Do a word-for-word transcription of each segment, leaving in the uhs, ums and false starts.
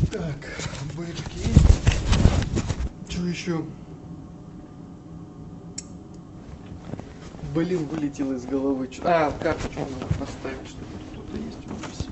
Так, бэджик есть. Что еще? Блин, вылетело из головы. Чё- А, карточку надо поставить, чтобы кто-то есть в офисе.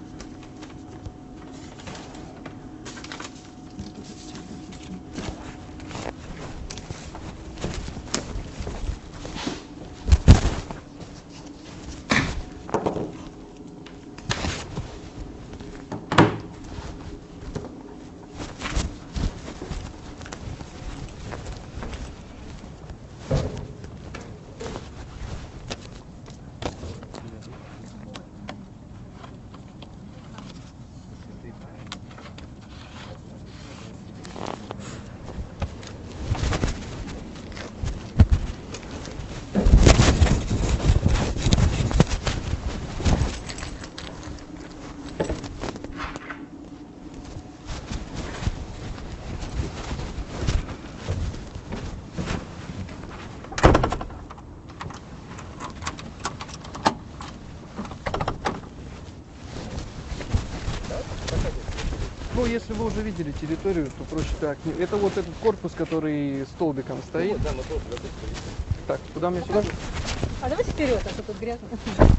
Ну, если вы уже видели территорию, то проще так. Это вот этот корпус, который столбиком стоит. Вот, да, мы тоже готовы. Так, куда мне сюда? А давайте вперед, а то тут грязно.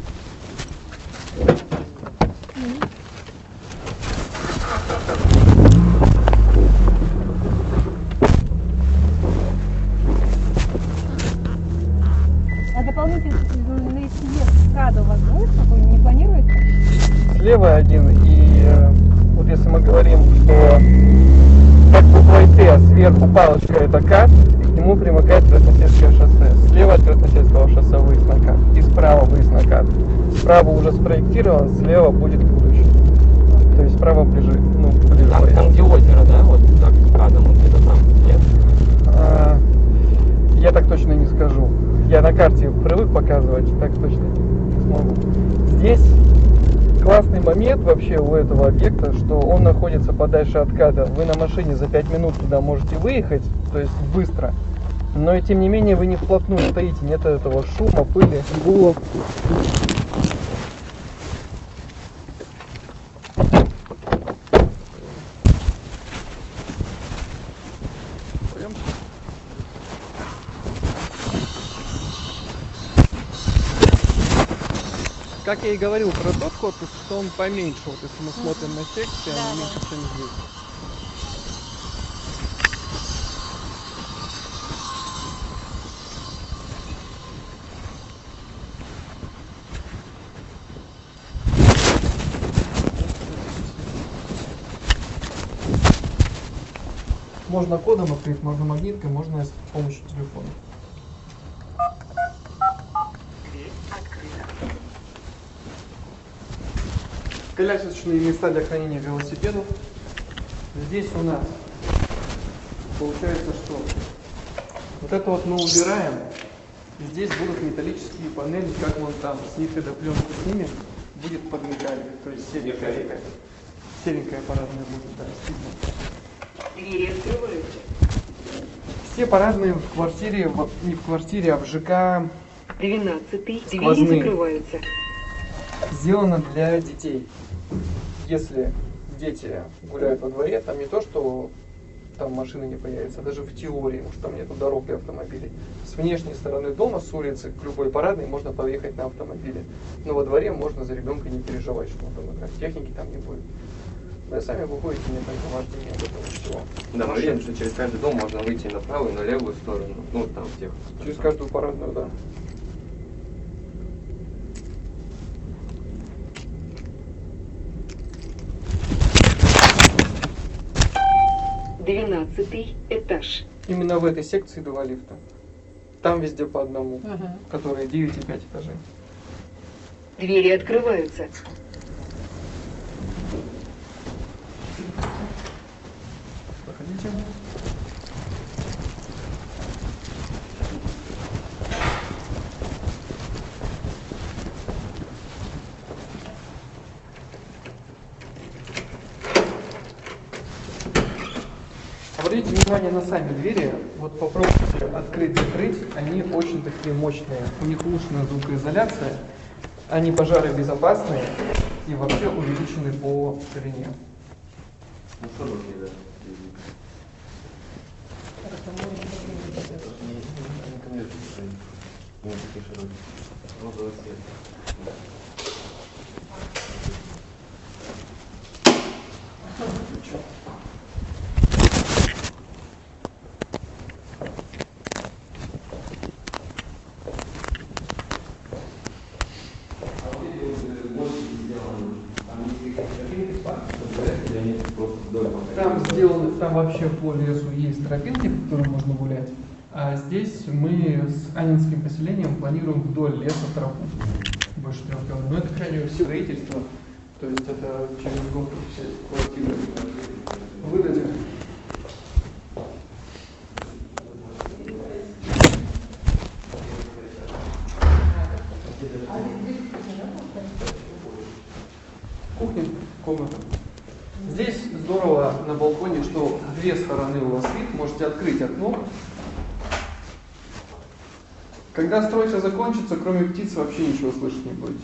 А дополнительный съезд КАДа у вас будет? Какой не планируется? Слева один, и э, вот если мы говорим, что как буквой Т сверху палочка это КАД, к нему примыкает Красносельское шоссе. Слева от Красносельского шоссе выезд на КАД, и справа выезд на КАД. Справа уже спроектирован, слева будет будущее. То есть справа ближе, ну, ближе. Там, там где озеро, да? Вот так с КАДом, вот где-то там, нет? А, я так точно не скажу. Я на карте привык показывать, так точно не смогу. Здесь классный момент вообще у этого объекта, что он находится подальше от КАДа. Вы на машине за пять минут туда можете выехать, то есть быстро. Но и тем не менее вы не вплотную стоите, нет этого шума, пыли, гула. Как я и говорил про тот корпус, что он поменьше. Вот если мы смотрим на секции, Да, они да. меньше, чем здесь. Можно кодом открыть, можно магниткой, можно с помощью телефона. Колясочные места для хранения велосипедов. Здесь у нас получается, что вот это вот мы убираем. И здесь будут металлические панели, как вон там, с нитодопленку снимем, будет подмекали. То есть серенькая, серенькая парадная будет, да, стильно. Двери открываются. Все парадные в квартире, в- не в квартире, а в ЖК Двенадцатый. Двери Сквозные. закрываются. сделано для детей. Если дети гуляют во дворе, там не то, что там машины не появятся, даже в теории, потому что там нету дорог для автомобилей. С внешней стороны дома, с улицы, к любой парадной можно поехать на автомобиле. Но во дворе можно за ребенка не переживать, что он там играет. Техники там не будет. Вы сами выходите, нет только вождения этого всего. Да, мы Машин. видим, что через каждый дом можно выйти на правую и на левую сторону. Ну, вот там в тех. Через каждую парадную, да. Двенадцатый этаж. Именно в этой секции два лифта. Там везде по одному, Ага. которые девять и пять этажей. Двери открываются. Проходите. Обратите внимание на сами двери. Вот попробуйте открыть-закрыть. Они очень такие мощные. У них улучшенная звукоизоляция. Они пожаробезопасные и вообще увеличены по ширине. Ну, широкий, да. Не конвертируют. Не такие широкие. Розовый цвет. Там сделаны, там вообще по лесу есть тропинки, по которым можно гулять. А здесь мы с Анинским поселением планируем вдоль леса тропу. Больше трех километров. Но это крайне все строительство. То есть это через год все квартиры выдадим. Кухня, комната. Здесь здорово на балконе, что две стороны у вас вид, можете открыть окно. Когда стройка закончится, кроме птиц вообще ничего слышать не будете.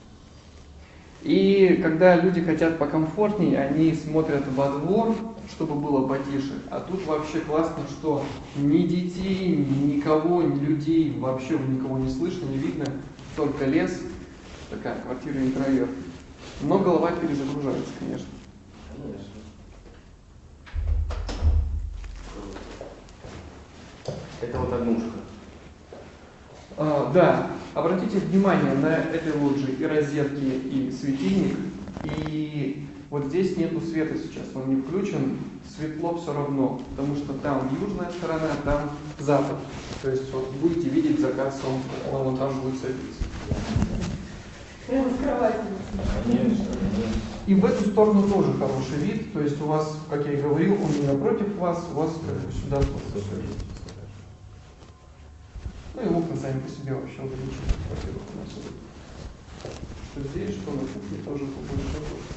И когда люди хотят покомфортнее, они смотрят во двор, чтобы было потише. А тут вообще классно, что ни детей, ни никого, ни людей, вообще никого не слышно, не видно, только лес. Такая квартира интроверт. Но голова перезагружается, конечно. Конечно. Это вот однушка. А, да, обратите внимание на этой лоджии и розетки, и светильник. И вот здесь нету света сейчас, он не включен. Светло все равно, потому что там южная сторона, там запад. То есть вот будете видеть закат солнца, но он там будет садиться. Прямо с кровати. Конечно, конечно. И в эту сторону тоже хороший вид. То есть у вас, как я и говорил, он не напротив вас, у вас как бы сюда вот все видите. Ну и окна сами по себе вообще увеличивают квартиру. Что здесь, что на кухне тоже побольше.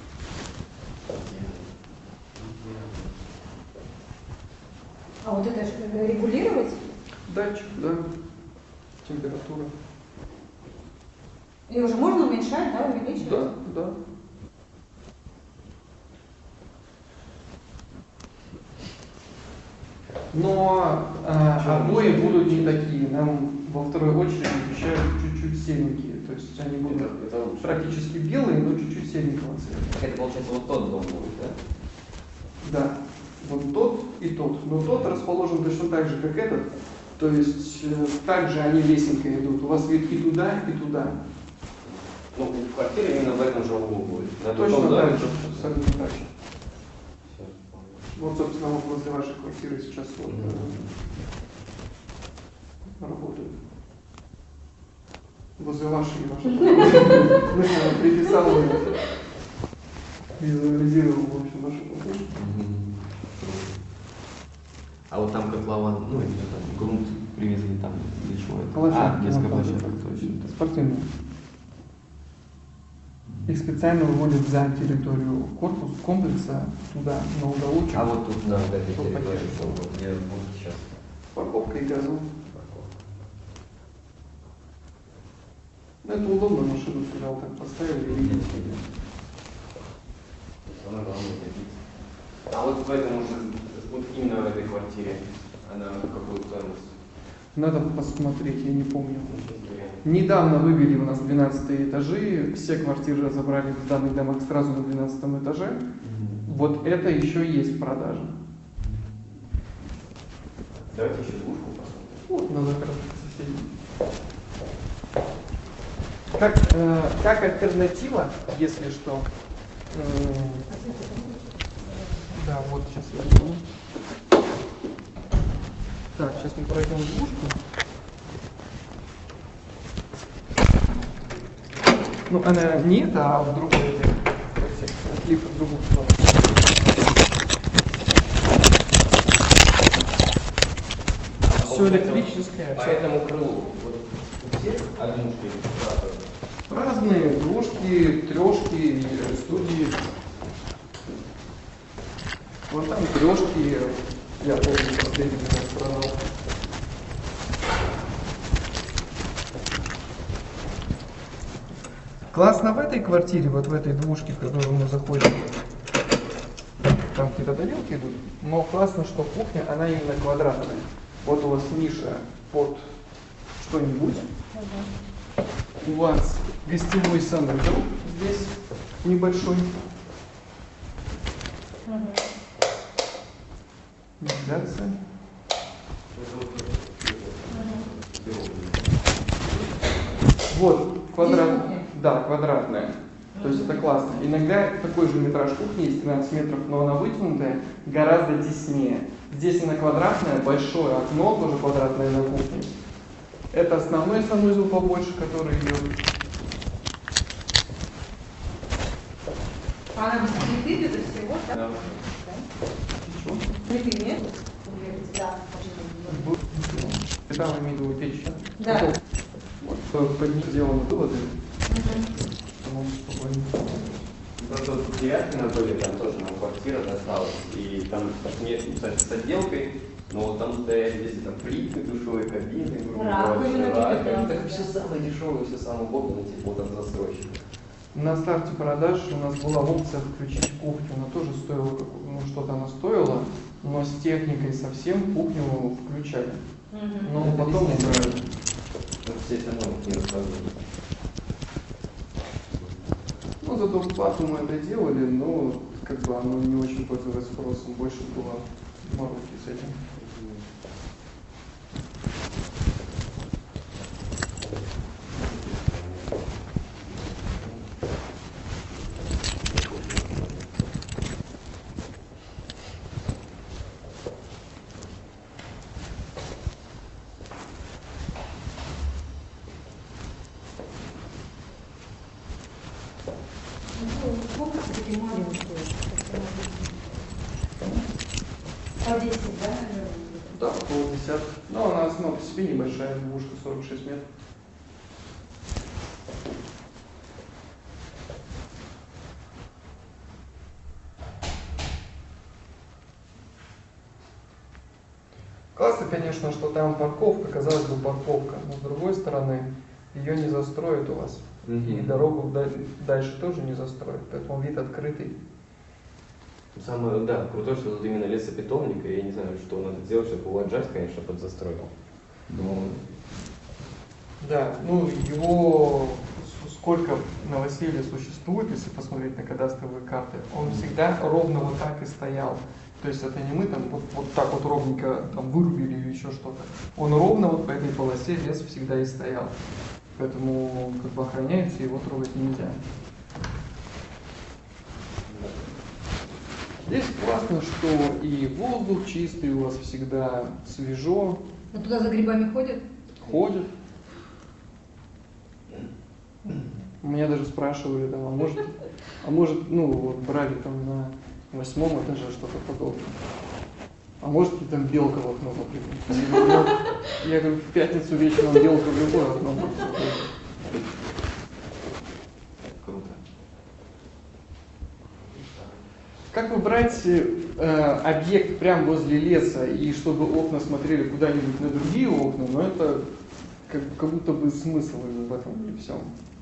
А вот это же регулировать? Датчик, да. Температура. Ее уже можно уменьшать, да, увеличивать? Да, да. Но э, обои будут не такие. Нам во второй очереди обещают чуть-чуть серенькие. То есть они будут Это, это лучше. практически белые, но чуть-чуть серенького цвета. Это получается вот тот дом будет, да? Да. Вот тот и тот. Но тот расположен точно так же, как этот. То есть э, также они лесенкой идут. У вас вид и туда, и туда. Ну, в квартире именно в этом же углу будет. На Точно том так доме. же. Абсолютно так же. Всё, понял. Вот, собственно, вот возле вашей квартиры сейчас вот, Мгм. э, работают. Возле вашей и вашей. Ну, я приписал ее. Визуализировал, в общем, вашу квартиру. Мгм. А вот там котлован, ну или что там, грунт привезли там, или что это? Площадка, А, детская вот там. площадка, точно. Спортивные. Их специально выводят за территорию корпуса, комплекса, туда, на уголочек. А вот тут, на вот этой Тут территории, пакет. вот, где будет сейчас Парковка и газон. парковка. Ну, это удобно, машину сюда вот так поставили и видите. Самое главное добиться. А вот в этом уже, вот именно в этой квартире, она какую стоимость? Надо посмотреть, я не помню. Очень интересно. Недавно вывели у нас двенадцатые этажи, все квартиры разобрали в данных домах сразу на двенадцатом этаже. Вот это еще есть в продаже. Давайте еще двушку посмотрим. Вот, надо как раз соседей. Как, э, как альтернатива, если что. м, Да, вот сейчас я возьму. Так, сейчас мы пройдем двушку. Ну, она не это, а в другой этой. Отлив в другую сторону. Все электрическое. По этому крылу, вот у всех однушки Разные двушки, трешки, студии. Вот там трешки, я помню, последний раз продал. Классно в этой квартире, вот в этой двушке, в которую мы заходим. там какие-то тарелки идут, но классно, что кухня, она именно квадратная. Вот у вас ниша под что-нибудь. У вас гостевой санузел здесь небольшой. Вентиляция. Вот, квадрат, да, квадратная. То есть это классно. Иногда такой же метраж кухни есть, тринадцать метров, но она вытянутая, гораздо теснее. Здесь она квадратная, большое окно, тоже квадратное на кухне. Это основной санузел побольше, который идет. Она без плиты, без всего, да? Да. Чего? Плиты нет? Да. Там имею в виду печь. Да. Вот, под ней сделаны выводы. По-моему, спокойно. Просто вот в девятке на доме там тоже нам квартира досталась, и там нет, кстати, с отделкой, но вот там стояли здесь там плиты, душевые кабины, грубо Раковина, говоря, да. раковины. Так все самое дешевое, все самое удобное, типа вот от застройщика. На старте продаж у нас была опция включить кухню. Она тоже стоила, как- ну что-то она стоила, но с техникой совсем кухню включали. Но Это потом везде. убрали. Ну, все все равно не рассказывают. Ну, зато в плату мы это делали, но как бы оно не очень пользовалось спросом. Больше было мороки с этим. Сколько все-таки маленькие? По десять, да? Да, около десятка. Но она сама по себе небольшая, двушка сорок шесть метров. Классно, конечно, что там парковка, казалось бы, парковка, но с другой стороны, ее не застроят у вас. И дорогу да- дальше тоже не застроят, поэтому вид открытый. Самое, да, крутое, что тут именно лесопитомник, и я не знаю, что надо сделать, чтобы его отжать, конечно, под застройку. Но Да, ну его с- сколько новоселья существует, если посмотреть на кадастровые карты, он всегда ровно вот так и стоял. То есть это не мы там вот, вот так вот ровненько там вырубили или еще что-то. Он ровно вот по этой полосе лес всегда и стоял. Поэтому как бы охраняется, его трогать нельзя. Здесь классно, что и воздух чистый у вас всегда, свежо, Ну туда за грибами ходят? ходит. Меня даже спрашивали, там, а может, а может, ну, вот брали там на восьмом этаже что-то подобное. А может ли там белка в окно запрыгнуть? Я говорю, «Ну, я говорю, в пятницу вечером белка в любое окно может запрыгнуть». круто. Как выбрать э, объект прямо возле леса, и чтобы окна смотрели куда-нибудь на другие окна, но это как, как будто бы смысл в этом и всем.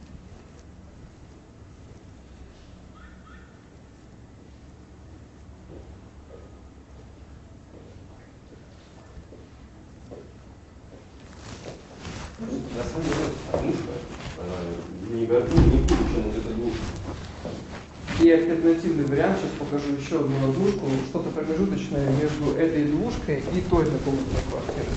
На самом деле, однушка, она не горду, не хуже, чем вот эта двушка. И альтернативный вариант, сейчас покажу еще одну однушку, что-то промежуточное между этой двушкой и той однокомнатной квартирой.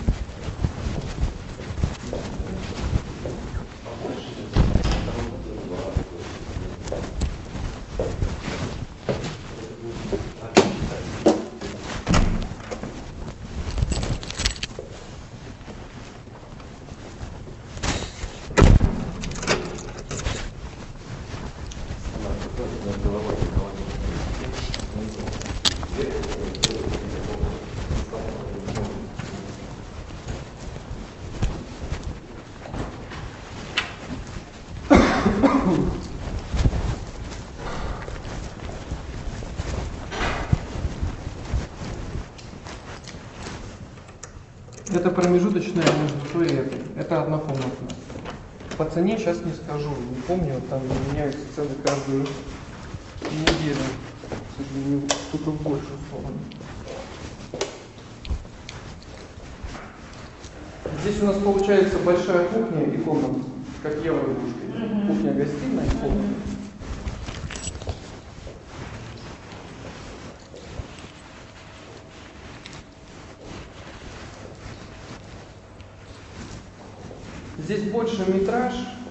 Это промежуточная между той и этой. Это однокомнатная. По цене сейчас не скажу, не помню, там меняются цены каждую неделю. к сожалению, что-то в большую сторону. Здесь у нас получается большая кухня и комната, как евро-игрушка. Mm-hmm. Кухня-гостиная и комната. Mm-hmm. Здесь больше метраж,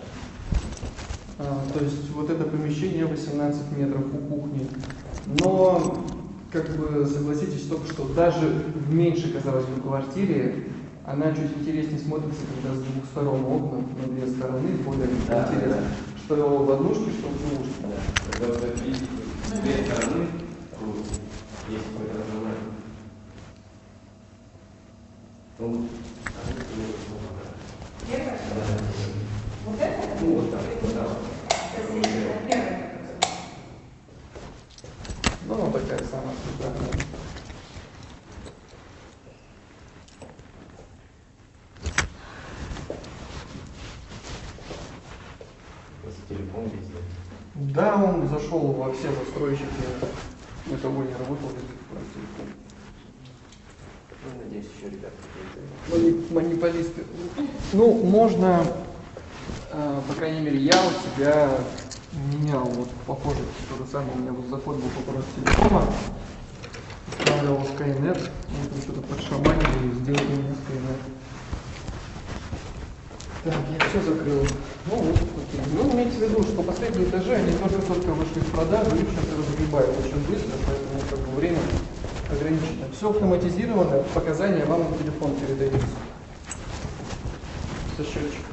а, то есть вот это помещение восемнадцать метров у кухни. Но, как бы, согласитесь только, что даже в меньшей, казалось бы, квартире она чуть интереснее смотрится, когда с двух сторон окна, на две стороны, более да, интересно, да. Что в однушке, что в двушке. Да. Когда вот это видите, с две стороны, есть какое-то разнообразие. Ну, первое? Да. Вот это? Ну, вот так, вот так. Ну, она такая самая центральная. Телефон везде. Да, он зашел во все застройщики. Мы того не работал до сих пор телефон. Ну, надеюсь, еще ребята. Монополисты. Ну, можно, э, по крайней мере, я у тебя менял, вот похоже, то же самое, у меня вот заход был по пару телефона, ставил Skynet, мы там что-то подшаманили и сделали мне Skynet. Так, я все закрыл. Ну, вот, окей. Ну, имейте в виду, что последние этажи, они только-только вышли в продажу, их сейчас разгребают очень быстро, поэтому как бы время ограничено. Все автоматизировано, показания вам на телефон передаются. Со счетчиком.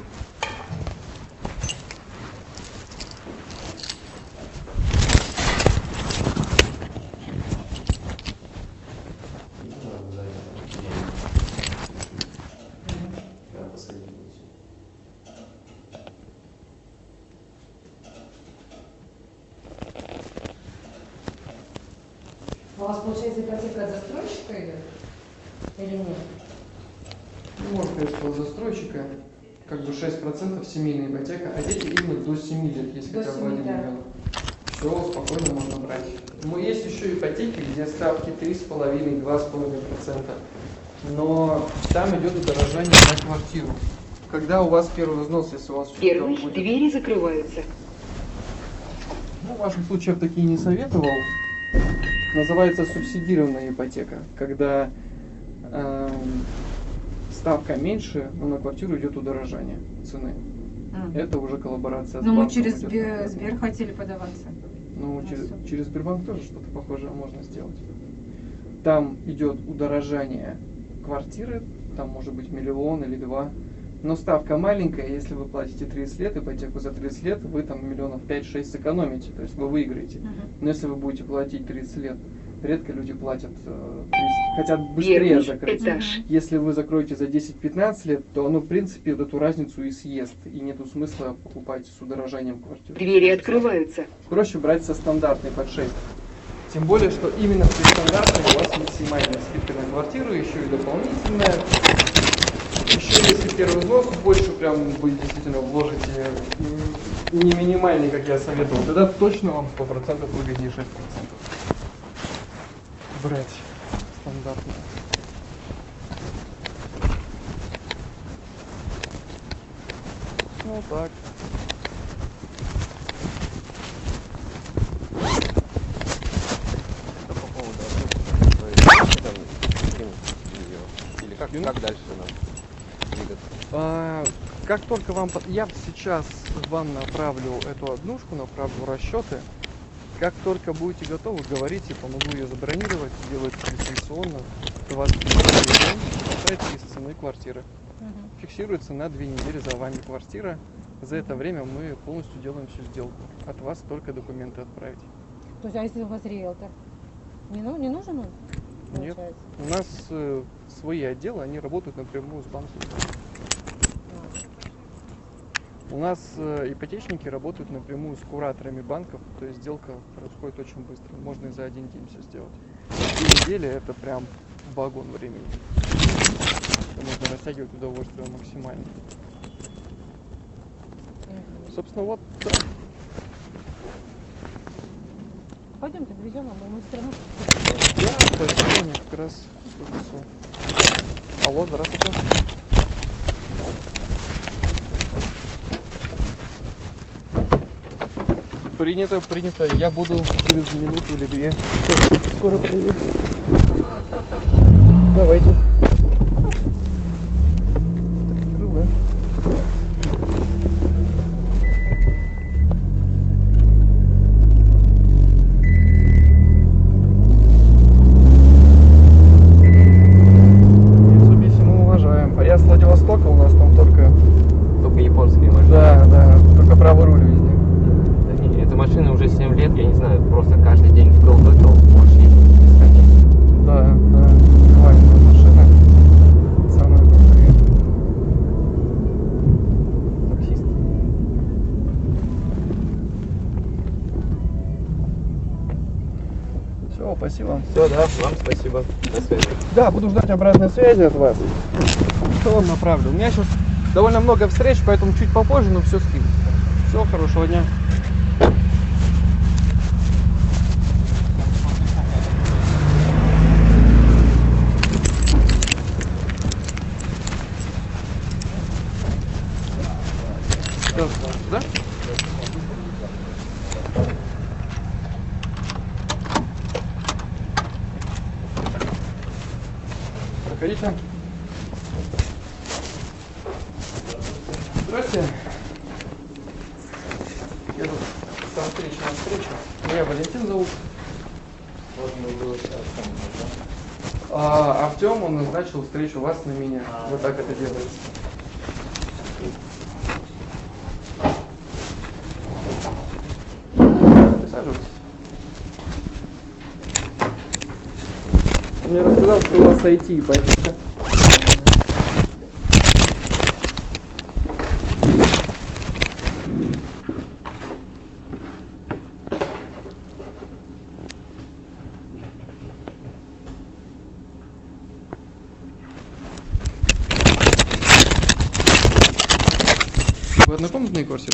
У вас, получается, ипотека от застройщика идет? Или нет? Ну, можно сказать, что у застройщика как бы шесть процентов семейная ипотека, а дети именно до семи лет, если До хотя бы семи, один да. ребенок. Все, спокойно можно брать. Но есть еще ипотеки, где ставки три с половиной - два с половиной процента. Но там идет удорожание на квартиру. Когда у вас первый взнос, если у вас Первый, будет... двери закрываются. Ну, в вашем случае я бы такие не советовал. Называется субсидированная ипотека, когда э, ставка меньше, но на квартиру идет удорожание цены. А. Это уже коллаборация с Но мы банком через идет. Сбер, Сбер хотели подаваться. Ну, Ну, через, всё. через Сбербанк тоже что-то похожее можно сделать. Там идет удорожание квартиры, там может быть миллион или два. Но ставка маленькая, если вы платите тридцать лет, ипотеку за тридцать лет, вы там миллионов пять-шесть сэкономите, то есть вы выиграете. Мгм. Но если вы будете платить тридцать лет, редко люди платят э, тридцать, хотят быстрее Первый закрыть. этаж. Если вы закроете за десять-пятнадцать лет, то оно в принципе эту разницу и съест, и нету смысла покупать с удорожанием квартиру. Двери открываются. Проще брать со стандартной под шесть. Тем более, что именно при стандартной у вас максимальная скидка на квартиру, еще и дополнительная. Еще если первый взнос больше, прям вы действительно вложите не минимальный, как я советовал, тогда точно вам сто процентов выгоднее шесть процентов брать стандартную. Ну так. Что по поводу озвучки? Там, или как, как дальше нам двигаться? А, как только вам... под- Я сейчас вам направлю эту однушку, направлю расчеты. Как только будете готовы, говорите, помогу ее забронировать, сделать дистанционно. двадцать день считается из цены квартиры. Мгм. Фиксируется на две недели за вами квартира. За это время мы полностью делаем всю сделку. От вас только документы отправить. То есть, а если у вас риэлтор? Не, ну, не нужен он? Нет. Получается? У нас э, свои отделы, они работают напрямую с банком. У нас э, ипотечники работают напрямую с кураторами банков, то есть сделка происходит очень быстро. Можно и за один день все сделать. Две недели это прям вагон времени. Это можно растягивать удовольствие максимально. Мгм. Собственно, вот да. Пойдемте, довезем его, мы все равно. Да, пойдем, я как раз принесу. Алло, здравствуйте. Принято, принято. Я буду через минуту или две. Скоро приеду. Давайте. Открыл, да? Mitsubishi мы уважаем. А я с Владивостока, у нас там только... Только японские машины. Да, да, только правый руль везде. Да не, эта машина уже семь лет, я не знаю, просто каждый день в кол-выкол можешь ездить бесконечно. Да, да, нормальная машина. Самая крутая. Таксист. Все, спасибо. Все, да, вам спасибо. До связи. Да, буду ждать обратной связи от вас. Что вам направлю? У меня сейчас довольно много встреч, поэтому чуть попозже, но все скину. Все, хорошего дня. Да? Проходите. Здравствуйте. Я тут со встречи на встречу. Меня Валентин зовут. А, Артем, он назначил встречу вас на меня. Вот так это делается. Присаживайтесь. Он мне рассказал, что у вас ай ти, поэтому... В однокомнатной квартире?